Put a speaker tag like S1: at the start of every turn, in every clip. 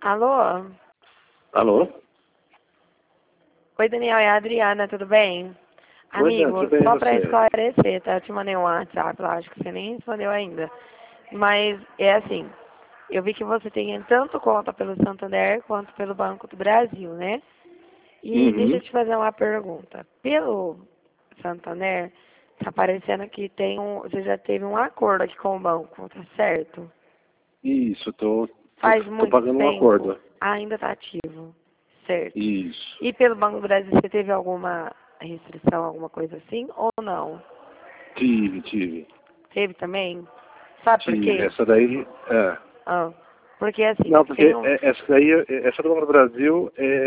S1: Alô?
S2: Alô?
S1: Oi, Daniel, é a Adriana, tudo bem?
S2: Oi, Dan,
S1: Amigo,
S2: tudo bem,
S1: só para
S2: você?
S1: esclarecer, tá? Eu te mandei um WhatsApp lá, acho que você nem respondeu ainda. Mas é assim, eu vi que você tem tanto conta pelo Santander quanto pelo Banco do Brasil, né? E deixa
S2: Uhum.
S1: eu te fazer uma pergunta. Pelo Santander, tá parecendo que você já teve um acordo aqui com o banco, tá certo?
S2: Isso,
S1: Faz
S2: tô
S1: muito
S2: pagando um
S1: tempo,
S2: acordo.
S1: ainda tá ativo, certo?
S2: Isso.
S1: E pelo Banco do Brasil, você teve alguma restrição, alguma coisa assim, ou não?
S2: Tive.
S1: Teve também? Sabe por
S2: Tive.
S1: quê?
S2: Essa daí, é.
S1: Ah, porque assim,
S2: Não, porque
S1: tem um...
S2: essa daí, essa do Banco do Brasil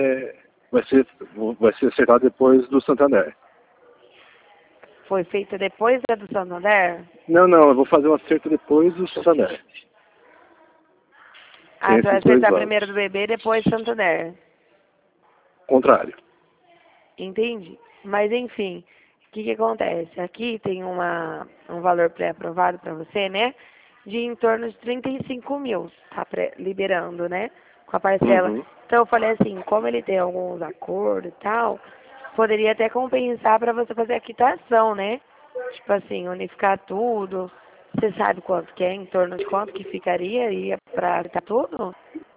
S2: vai ser acertada depois do Santander.
S1: Foi feita depois da do Santander?
S2: Não, eu vou fazer um acerto depois do Santander.
S1: Ah,
S2: Tem
S1: você vai
S2: esses dois
S1: acertar primeiro do
S2: bancos.
S1: BB, depois Santander.
S2: Contrário.
S1: Entendi. Mas enfim, o que acontece? Aqui tem um valor pré-aprovado para você, né? De em torno de 35 mil, tá liberando, né? Com a parcela.
S2: Uhum.
S1: Então eu falei assim, como ele tem alguns acordos e tal, poderia até compensar para você fazer a quitação, né? Tipo assim, unificar tudo. Você sabe quanto que é, em torno de quanto que ficaria ia para quitar tudo?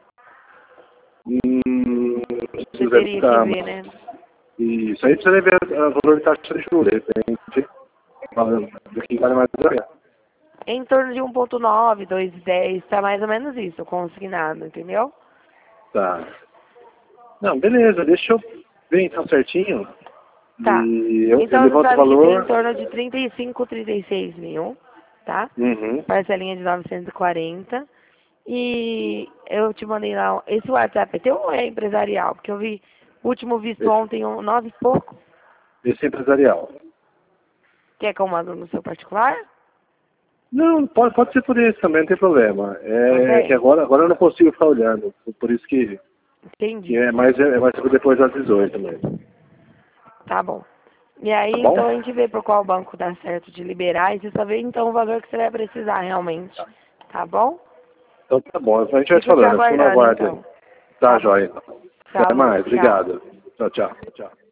S1: Você
S2: Isso deve
S1: teria que
S2: ficar.
S1: ver, né?
S2: Isso aí precisa ver o valor de taxa de juros. De repente, do que vale mais a pena.
S1: Em torno de 1,9, 2,10, tá mais ou menos isso, consignado, entendeu?
S2: Tá. Não, beleza, deixa eu ver então certinho.
S1: Tá.
S2: E eu
S1: Então você
S2: levanto o
S1: sabe que tem em
S2: valor.
S1: torno de 35, 36 mil, tá?
S2: Uhum.
S1: Parcelinha de 940. E eu te mandei lá, esse WhatsApp é teu ou é empresarial? Porque eu vi, o último visto
S2: Esse,
S1: ontem, 9 e pouco.
S2: esse é empresarial.
S1: Quer que eu mando no seu particular?
S2: Não, pode ser por esse também, não tem problema. É que
S1: Também?
S2: agora eu não consigo ficar olhando. Por isso que
S1: Entendi.
S2: vai ser depois das 18 também.
S1: Tá bom. E aí,
S2: Tá bom?
S1: então, a gente vê por qual banco dá certo de liberar e você só vê, então, o valor que você vai precisar realmente. Tá bom?
S2: Então tá bom, a gente vai te
S1: Fico te
S2: falando, eu fico na
S1: aguardando,
S2: guarda aí.
S1: então.
S2: Tá,
S1: Tá bom.
S2: joia. Até
S1: Falou,
S2: mais,
S1: tchau.
S2: obrigado. Tchau.